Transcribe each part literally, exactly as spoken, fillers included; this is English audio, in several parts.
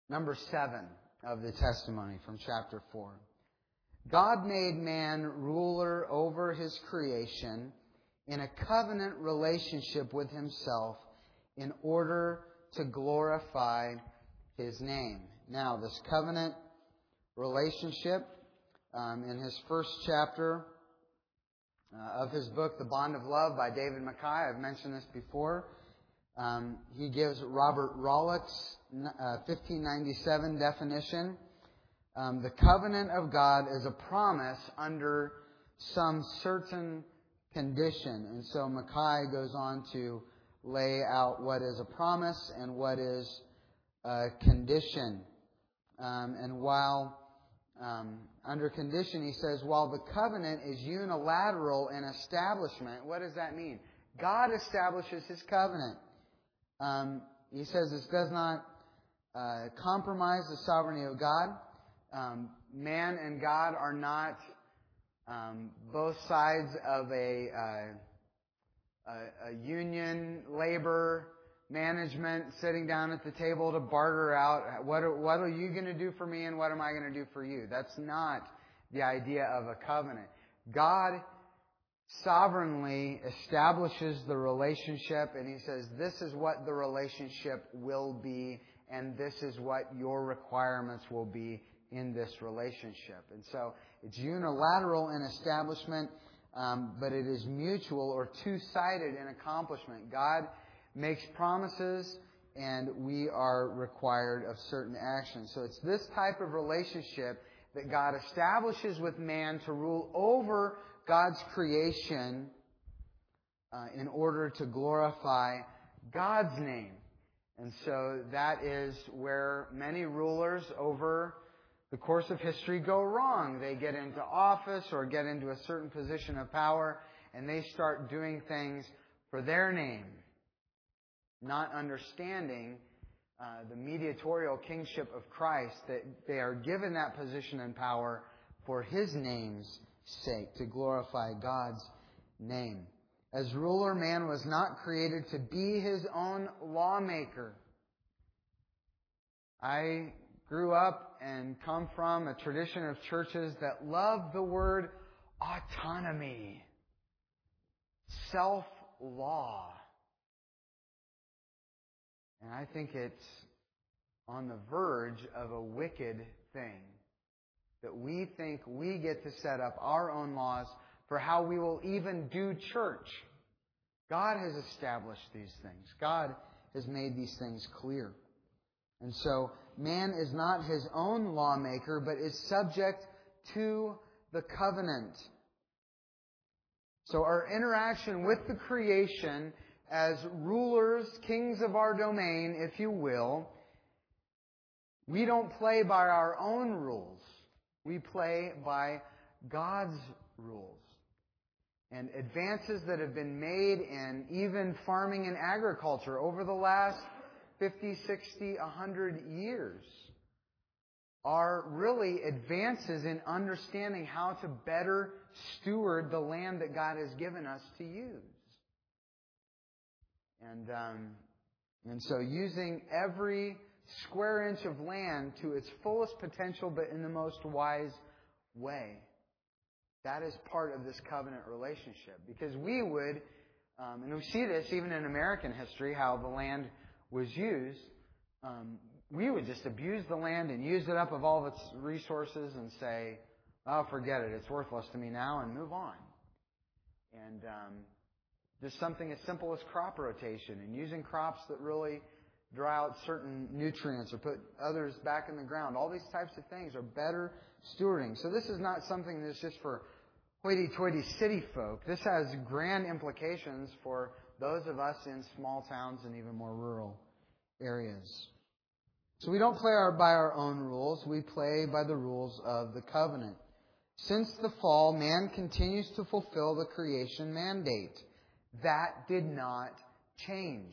Number seven of the testimony from chapter four. God made man ruler over His creation in a covenant relationship with Himself in order to glorify His name. Now, this covenant relationship, um, in his first chapter uh, of his book, The Bond of Love by David Mackay, I've mentioned this before, um, he gives Robert Rollock's uh, fifteen ninety-seven definition. Um, the covenant of God is a promise under some certain condition. And so Mackay goes on to lay out what is a promise and what is a condition. Um, and while um, under condition, he says, while the covenant is unilateral in establishment, what does that mean? God establishes His covenant. Um, he says this does not uh, compromise the sovereignty of God. Um, man and God are not um, both sides of a, uh, a, a union, labor, management sitting down at the table to barter out what are, what are you going to do for me and what am I going to do for you. That's not the idea of a covenant. God sovereignly establishes the relationship, and He says this is what the relationship will be and this is what your requirements will be in this relationship. And so it's unilateral in establishment, um, but it is mutual or two-sided in accomplishment. God makes promises, and we are required of certain actions. So it's this type of relationship that God establishes with man to rule over God's creation uh, in order to glorify God's name. And so that is where many rulers over the course of history go wrong. They get into office or get into a certain position of power, and they start doing things for their name, not understanding uh, the mediatorial kingship of Christ, that they are given that position and power for His name's sake, to glorify God's name. As ruler, man was not created to be his own lawmaker. I grew up and come from a tradition of churches that love the word autonomy, self-law. And I think it's on the verge of a wicked thing, that we think we get to set up our own laws for how we will even do church. God has established these things. God has made these things clear. And so man is not his own lawmaker, but is subject to the covenant. So our interaction with the creation as rulers, kings of our domain, if you will, we don't play by our own rules. We play by God's rules. And advances that have been made in even farming and agriculture over the last fifty, sixty, one hundred years are really advances in understanding how to better steward the land that God has given us to use. And um, and so using every square inch of land to its fullest potential, but in the most wise way. That is part of this covenant relationship. Because we would, um, and we see this even in American history, how the land was used. Um, we would just abuse the land and use it up of all of its resources and say, oh, forget it, it's worthless to me now, and move on. And um, just something as simple as crop rotation and using crops that really dry out certain nutrients or put others back in the ground. All these types of things are better stewarding. So this is not something that's just for hoity-toity city folk. This has grand implications for those of us in small towns and even more rural areas. So we don't play our, by our own rules. We play by the rules of the covenant. Since the fall, man continues to fulfill the creation mandate. That did not change,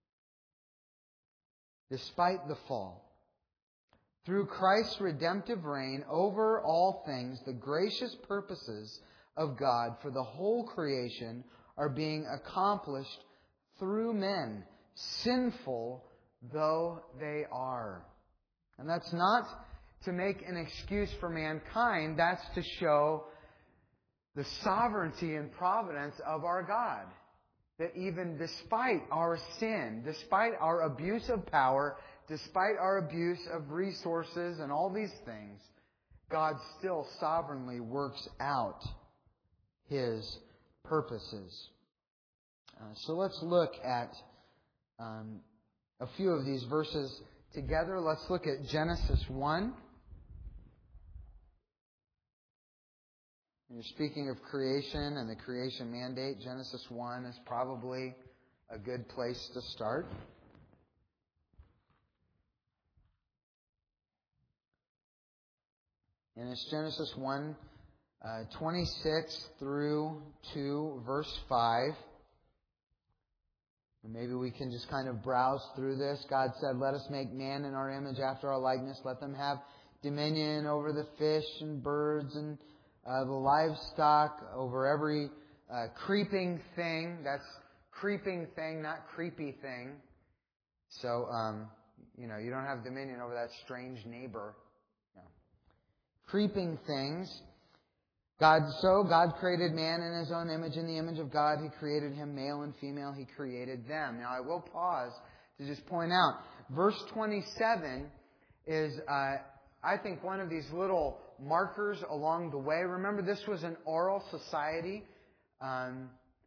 despite the fall. Through Christ's redemptive reign over all things, the gracious purposes of God for the whole creation are being accomplished through men, sinful though they are. And that's not to make an excuse for mankind. That's to show the sovereignty and providence of our God. That even despite our sin, despite our abuse of power, despite our abuse of resources and all these things, God still sovereignly works out His purposes. Uh, so let's look at um, a few of these verses together. Let's look at Genesis one. When you're speaking of creation and the creation mandate, Genesis one is probably a good place to start. And it's Genesis one, uh, twenty-six through to verse five. And maybe we can just kind of browse through this. God said, "Let us make man in our image after our likeness. Let them have dominion over the fish and birds and uh, the livestock, over every uh, creeping thing." That's creeping thing, not creepy thing. So, um, you know, you don't have dominion over that strange neighbor. No. Creeping things. God, so God created man in His own image. In the image of God, He created him, male and female, He created them. Now, I will pause to just point out, verse twenty-seven is, uh, I think, one of these little markers along the way. Remember, this was an oral society. Um,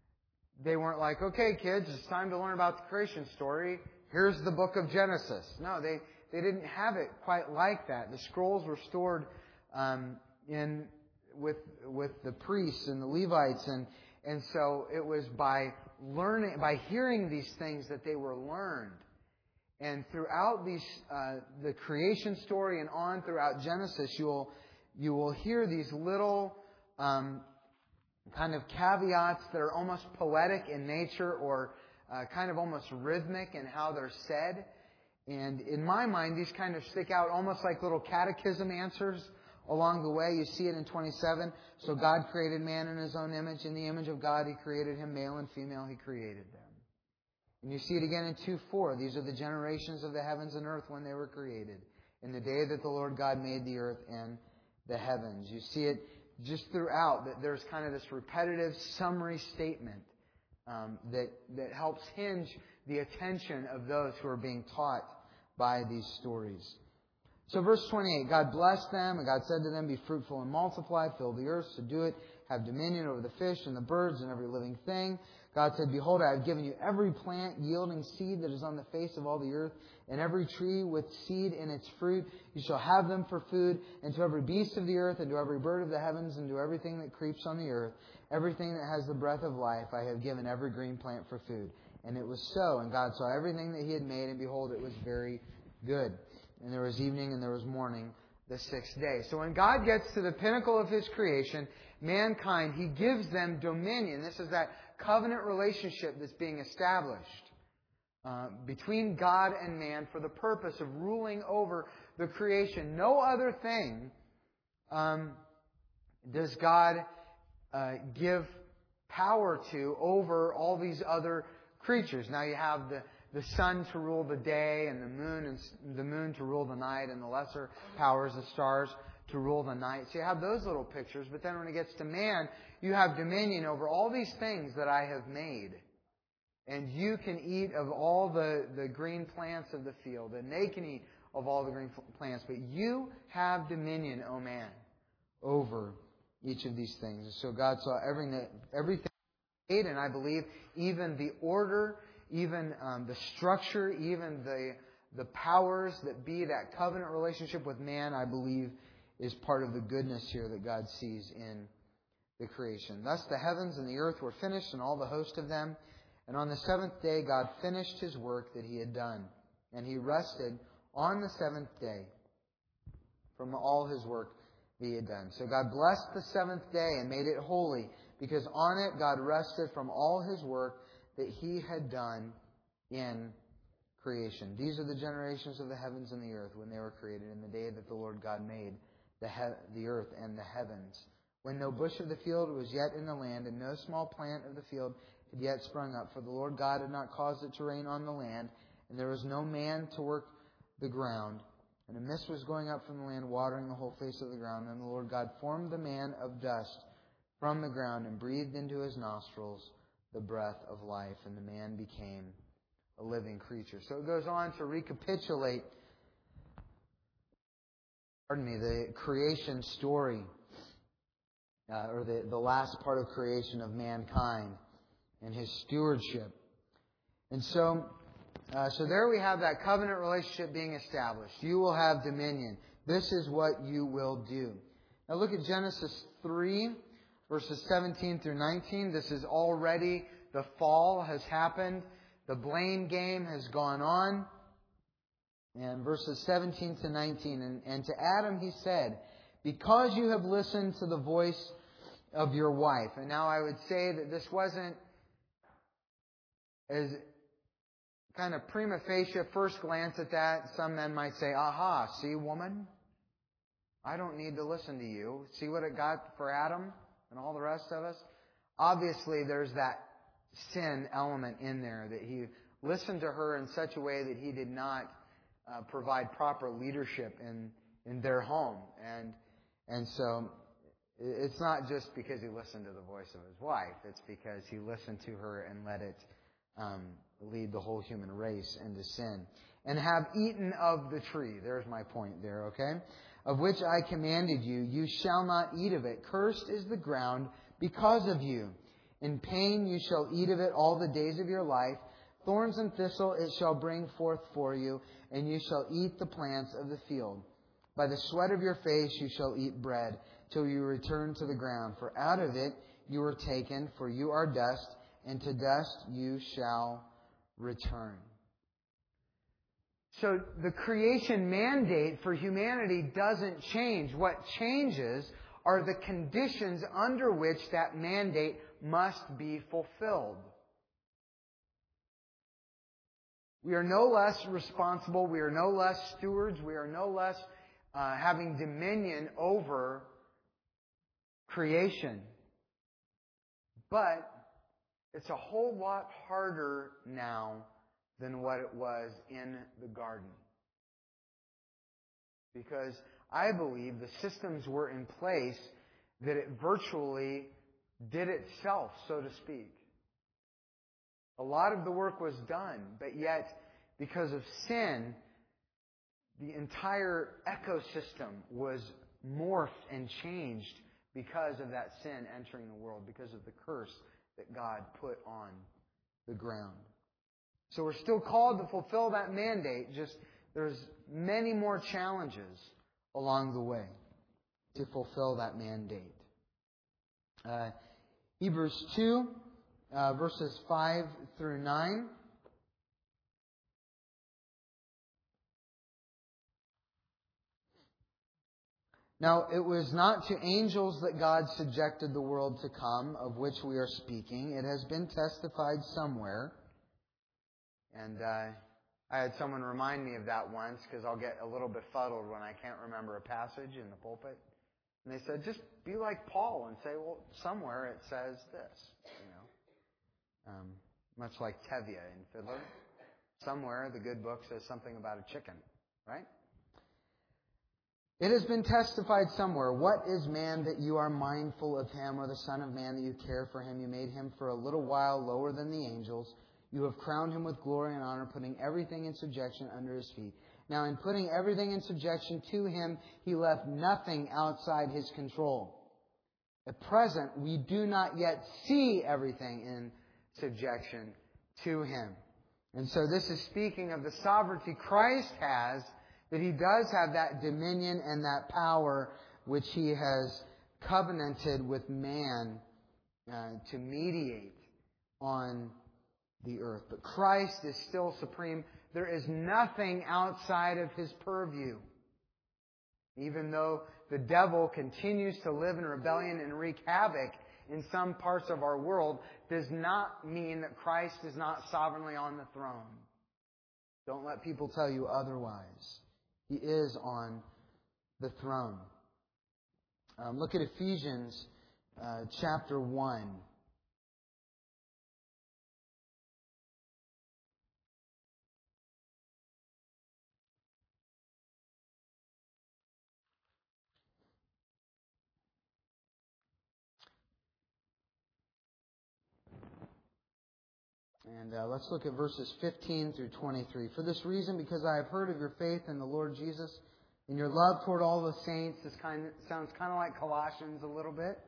they weren't like, "Okay, kids, it's time to learn about the creation story. Here's the book of Genesis." No, they, they didn't have it quite like that. The scrolls were stored um, in with with the priests and the Levites, and and so it was by learning, by hearing these things that they were learned. And throughout these uh, the creation story and on throughout Genesis, you will you will hear these little um, kind of caveats that are almost poetic in nature, or uh, kind of almost rhythmic in how they're said. And in my mind, these kind of stick out almost like little catechism answers along the way. You see it in twenty-seven. "So God created man in His own image. In the image of God, He created him. Male and female, He created them." And you see it again in two four. "These are the generations of the heavens and earth when they were created, in the day that the Lord God made the earth and the heavens." You see it just throughout, that there's kind of this repetitive summary statement um, that, that helps hinge the attention of those who are being taught by these stories. So verse twenty-eight, "God blessed them, and God said to them, 'Be fruitful and multiply, fill the earth, subdue it, have dominion over the fish and the birds and every living thing.' God said, 'Behold, I have given you every plant yielding seed that is on the face of all the earth, and every tree with seed in its fruit. You shall have them for food, and to every beast of the earth, and to every bird of the heavens, and to everything that creeps on the earth, everything that has the breath of life, I have given every green plant for food.' And it was so. And God saw everything that He had made, and behold, it was very good. And there was evening and there was morning the sixth day." So when God gets to the pinnacle of His creation, mankind, He gives them dominion. This is that covenant relationship that's being established uh, between God and man for the purpose of ruling over the creation. No other thing um, does God uh, give power to over all these other creatures. Now you have the the sun to rule the day, and the moon and the moon to rule the night, and the lesser powers, the stars, to rule the night. So you have those little pictures. But then when it gets to man, you have dominion over all these things that I have made. And you can eat of all the, the green plants of the field, and they can eat of all the green plants. But you have dominion, O man, over each of these things. And so God saw everything, everything made, and I believe even the order, even um, the structure, even the the powers that be, that covenant relationship with man, I believe, is part of the goodness here that God sees in the creation. "Thus the heavens and the earth were finished, and all the host of them. And on the seventh day God finished His work that He had done. And He rested on the seventh day from all His work that He had done." So God blessed the seventh day and made it holy, because on it God rested from all His work that He had done in creation. "These are the generations of the heavens and the earth when they were created, in the day that the Lord God made the he- the earth and the heavens. When no bush of the field was yet in the land, and no small plant of the field had yet sprung up, for the Lord God had not caused it to rain on the land, and there was no man to work the ground. And a mist was going up from the land, watering the whole face of the ground. And the Lord God formed the man of dust from the ground and breathed into his nostrils the breath of life. And the man became a living creature. So it goes on to recapitulate, pardon me, the creation story, uh, or the, the last part of creation of mankind and his stewardship. And so, uh, so there we have that covenant relationship being established. You will have dominion. This is what you will do. Now look at Genesis three, verses seventeen through nineteen. This is already, the fall has happened. The blame game has gone on. And verses seventeen to nineteen. And, and to Adam he said, because you have listened to the voice of your wife. And now I would say that this wasn't as kind of prima facie, first glance at that, some men might say, aha, see, woman? I don't need to listen to you. See what it got for Adam and all the rest of us? Obviously, there's that sin element in there, that he listened to her in such a way that he did not uh, provide proper leadership in, in their home. And, and so it's not just because he listened to the voice of his wife. It's because he listened to her and let it um, lead the whole human race into sin. And have eaten of the tree. There's my point there, okay? Of which I commanded you, you shall not eat of it. Cursed is the ground because of you. In pain you shall eat of it all the days of your life. Thorns and thistle it shall bring forth for you, and you shall eat the plants of the field. By the sweat of your face you shall eat bread, till you return to the ground. For out of it you were taken, for you are dust, and to dust you shall return. So the creation mandate for humanity doesn't change. What changes are the conditions under which that mandate must be fulfilled. We are no less responsible. We are no less stewards. We are no less uh, having dominion over creation. But it's a whole lot harder now than what it was in the garden. Because I believe the systems were in place that it virtually did itself, so to speak. A lot of the work was done, but yet, because of sin, the entire ecosystem was morphed and changed because of that sin entering the world, because of the curse that God put on the ground. So we're still called to fulfill that mandate, just there's many more challenges along the way to fulfill that mandate. Uh, Hebrews two, uh, verses five through nine. Now, it was not to angels that God subjected the world to come, of which we are speaking. It has been testified somewhere. And uh, I had someone remind me of that once, because I'll get a little befuddled when I can't remember a passage in the pulpit. And they said, just be like Paul and say, well, somewhere it says this, you know. Um, much like Tevye in Fiddler. Somewhere the good book says something about a chicken, right? It has been testified somewhere, what is man that you are mindful of him, or the son of man that you care for him? You made him for a little while lower than the angels. You have crowned him with glory and honor, putting everything in subjection under his feet. Now, in putting everything in subjection to him, he left nothing outside his control. At present, we do not yet see everything in subjection to him. And so this is speaking of the sovereignty Christ has, that he does have that dominion and that power which he has covenanted with man uh, to mediate on the earth. But Christ is still supreme. There is nothing outside of his purview. Even though the devil continues to live in rebellion and wreak havoc in some parts of our world, does not mean that Christ is not sovereignly on the throne. Don't let people tell you otherwise. He is on the throne. Um, look at Ephesians uh, chapter one. And uh, let's look at verses fifteen through twenty-three. For this reason, because I have heard of your faith in the Lord Jesus, and your love toward all the saints. This kind of, sounds kind of like Colossians a little bit.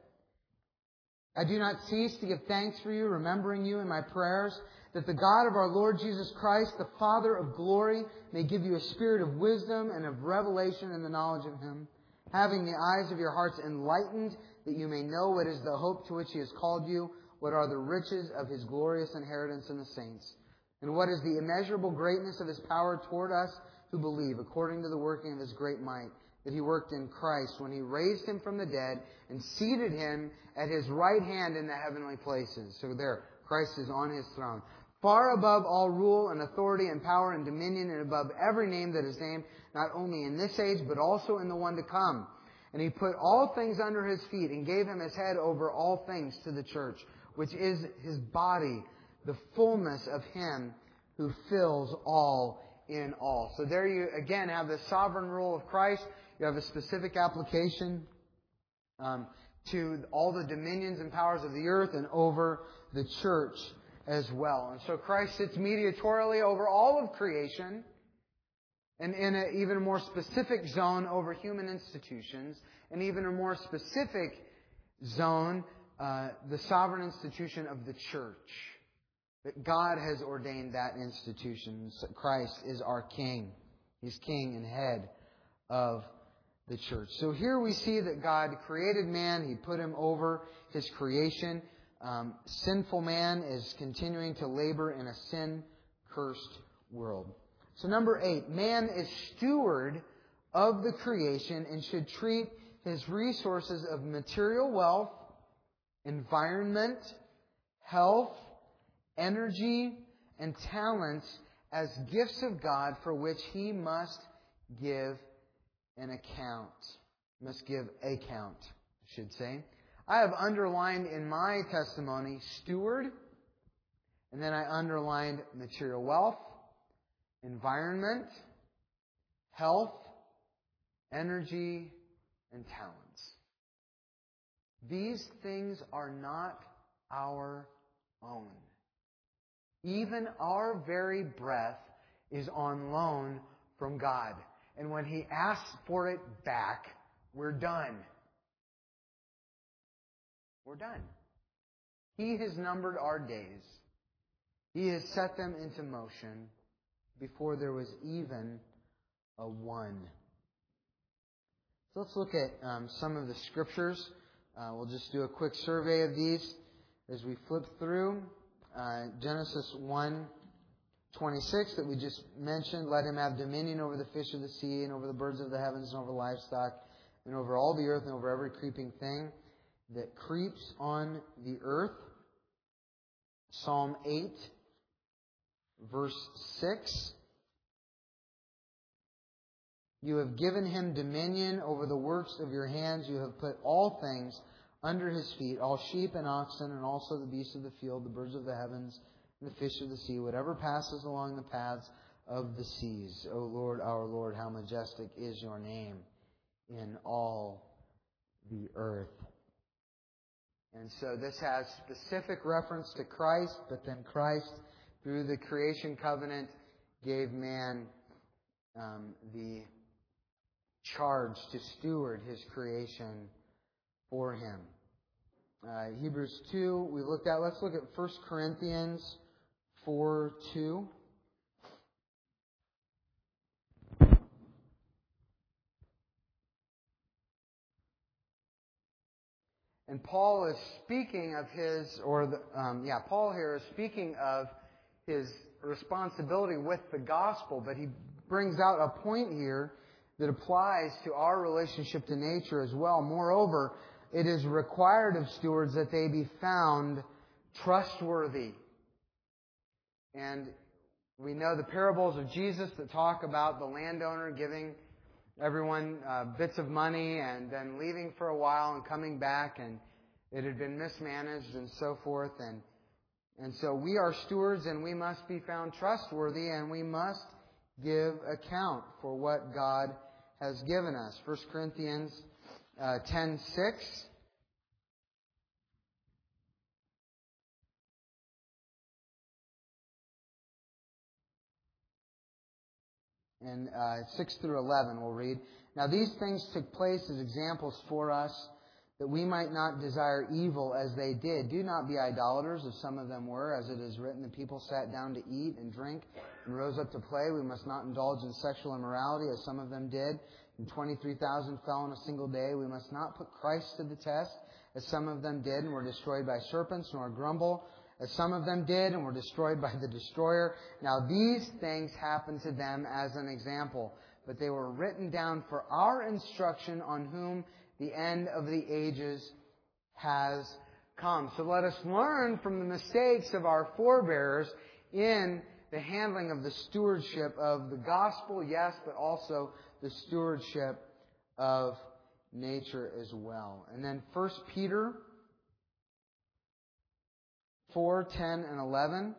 I do not cease to give thanks for you, remembering you in my prayers, that the God of our Lord Jesus Christ, the Father of glory, may give you a spirit of wisdom and of revelation in the knowledge of Him, having the eyes of your hearts enlightened, that you may know what is the hope to which He has called you, what are the riches of His glorious inheritance in the saints, and what is the immeasurable greatness of His power toward us who believe, according to the working of His great might, that He worked in Christ when He raised Him from the dead and seated Him at His right hand in the heavenly places. So there, Christ is on His throne, far above all rule and authority and power and dominion, and above every name that is named, not only in this age, but also in the one to come. And He put all things under His feet and gave Him His head over all things to the church, which is His body, the fullness of Him who fills all in all. So there you again have the sovereign rule of Christ. You have a specific application um, to all the dominions and powers of the earth and over the church as well. And so Christ sits mediatorially over all of creation, and in an even more specific zone over human institutions, and even a more specific zone, uh, the sovereign institution of the church. That God has ordained that institution. Christ is our King. He's King and head of the church. So here we see that God created man. He put him over His creation. Um, sinful man is continuing to labor in a sin-cursed world. So number eight, man is steward of the creation and should treat his resources of material wealth, environment, health, energy, and talents as gifts of God for which he must give an account. Must give account, I should say. I have underlined in my testimony steward, and then I underlined material wealth, environment, health, energy, and talents. These things are not our own. Even our very breath is on loan from God. And when He asks for it back, we're done. We're done. He has numbered our days. He has set them into motion before there was even a one. So let's look at um, some of the scriptures. Uh, we'll just do a quick survey of these as we flip through. Uh, Genesis one twenty-six that we just mentioned. Let him have dominion over the fish of the sea and over the birds of the heavens and over livestock and over all the earth and over every creeping thing that creeps on the earth. Psalm eight, verse six. You have given him dominion over the works of your hands. You have put all things under his feet, all sheep and oxen, and also the beasts of the field, the birds of the heavens, and the fish of the sea, whatever passes along the paths of the seas. O Lord, our Lord, how majestic is your name in all the earth. And so this has specific reference to Christ, but then Christ, through the creation covenant, gave man um, the charge to steward his creation for him. Uh, Hebrews two, we looked at. Let's look at First Corinthians four two. And Paul is speaking of his, or the, um, yeah, Paul here is speaking of his responsibility with the gospel, but he brings out a point here that applies to our relationship to nature as well. Moreover, it is required of stewards that they be found trustworthy. And we know the parables of Jesus that talk about the landowner giving everyone uh, bits of money and then leaving for a while and coming back, and it had been mismanaged and so forth. And and so we are stewards, and we must be found trustworthy, and we must give account for what God has given us. First Corinthians uh, ten six. and uh, six through eleven we'll read. Now these things took place as examples for us, that we might not desire evil as they did. Do not be idolaters, as some of them were, as it is written, the people sat down to eat and drink and rose up to play. We must not indulge in sexual immorality, as some of them did. And twenty-three thousand fell in a single day. We must not put Christ to the test, as some of them did, and were destroyed by serpents, nor grumble, as some of them did, and were destroyed by the destroyer. Now these things happened to them as an example, but they were written down for our instruction, on whom the end of the ages has come. So let us learn from the mistakes of our forebears in the handling of the stewardship of the gospel, yes, but also the stewardship of nature as well. And then First Peter four, ten, and eleven.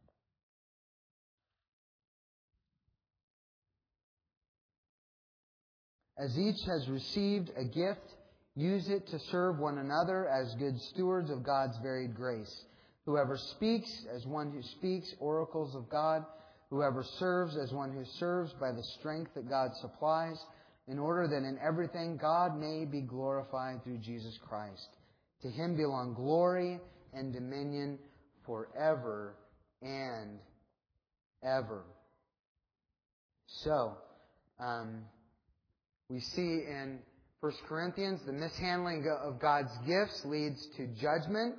As each has received a gift, use it to serve one another as good stewards of God's varied grace. Whoever speaks, as one who speaks oracles of God. Whoever serves, as one who serves by the strength that God supplies, in order that in everything God may be glorified through Jesus Christ. To Him belong glory and dominion forever and ever. So, um... we see in First Corinthians, the mishandling of God's gifts leads to judgment.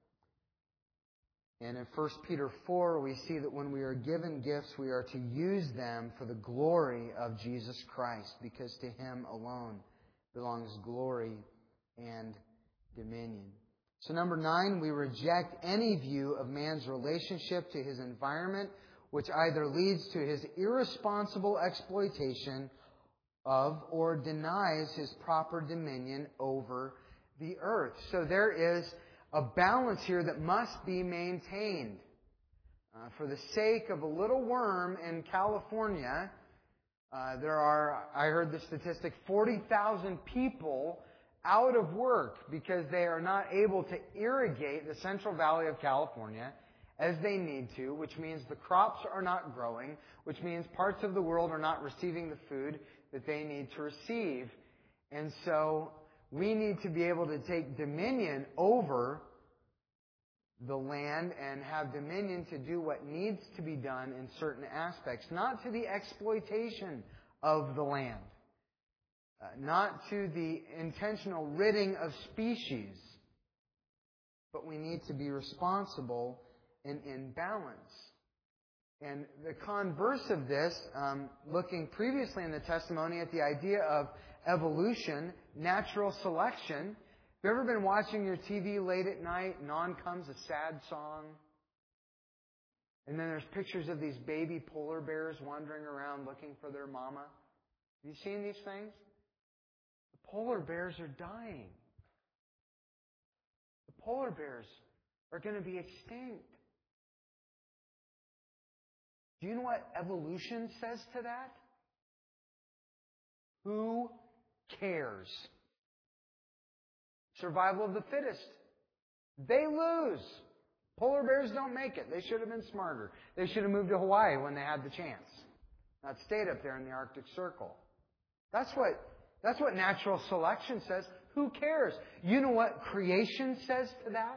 And in First Peter four, we see that when we are given gifts, we are to use them for the glory of Jesus Christ, because to Him alone belongs glory and dominion. So number nine, we reject any view of man's relationship to his environment, which either leads to his irresponsible exploitation of or denies his proper dominion over the earth. So there is a balance here that must be maintained. Uh, for the sake of a little worm in California, uh, there are, I heard the statistic, forty thousand people out of work because they are not able to irrigate the Central Valley of California as they need to, which means the crops are not growing, which means parts of the world are not receiving the food that they need to receive. And so we need to be able to take dominion over the land and have dominion to do what needs to be done in certain aspects, not to the exploitation of the land, uh, not to the intentional ridding of species, but we need to be responsible and in balance. And the converse of this, um, looking previously in the testimony at the idea of evolution, natural selection. Have you ever been watching your T V late at night and on comes a sad song? And then there's pictures of these baby polar bears wandering around looking for their mama. Have you seen these things? The polar bears are dying. The polar bears are going to be extinct. Do you know what evolution says to that? Who cares? Survival of the fittest. They lose. Polar bears don't make it. They should have been smarter. They should have moved to Hawaii when they had the chance. Not stayed up there in the Arctic Circle. That's what, that's what natural selection says. Who cares? You know what creation says to that?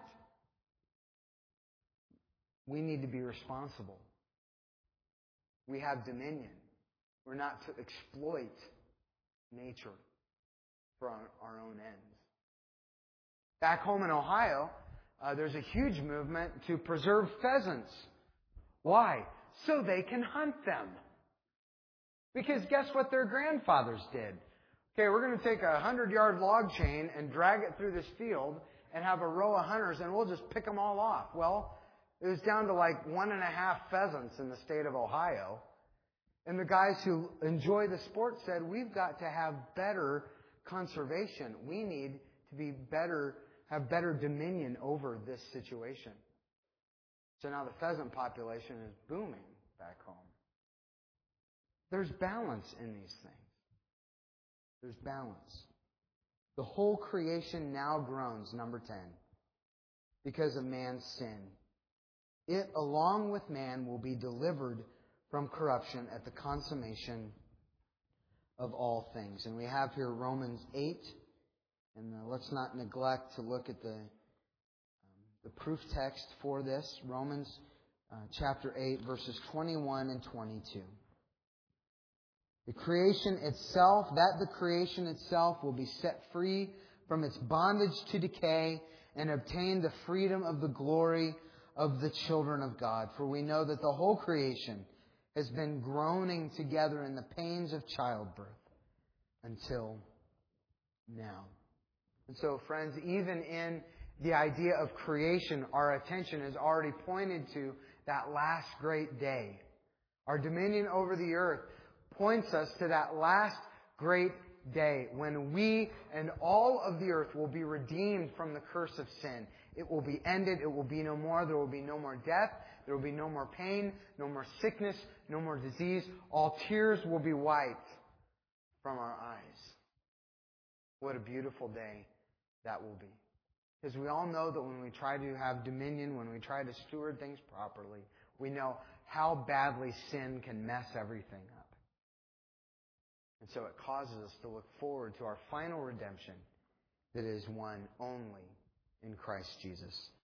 We need to be responsible. We have dominion. We're not to exploit nature for our, our own ends. Back home in Ohio, uh, there's a huge movement to preserve pheasants. Why? So they can hunt them. Because guess what their grandfathers did? Okay, we're going to take a hundred-yard log chain and drag it through this field and have a row of hunters, and we'll just pick them all off. Well, it was down to like one and a half pheasants in the state of Ohio. And the guys who enjoy the sport said, we've got to have better conservation. We need to be better, have better dominion over this situation. So now the pheasant population is booming back home. There's balance in these things. There's balance. The whole creation now groans, number ten, because of man's sin. It, along with man, will be delivered from corruption at the consummation of all things. And we have here Romans eight. And uh, let's not neglect to look at the, um, the proof text for this. Romans uh, chapter eight, verses twenty-one and twenty-two. The creation itself, that the creation itself will be set free from its bondage to decay and obtain the freedom of the glory of the children of God. For we know that the whole creation has been groaning together in the pains of childbirth until now. And so, friends, even in the idea of creation, our attention is already pointed to that last great day. Our dominion over the earth points us to that last great day when we and all of the earth will be redeemed from the curse of sin. It will be ended. It will be no more. There will be no more death. There will be no more pain, no more sickness, no more disease. All tears will be wiped from our eyes. What a beautiful day that will be. Because we all know that when we try to have dominion, when we try to steward things properly, we know how badly sin can mess everything up. And so it causes us to look forward to our final redemption that is won only in Christ Jesus.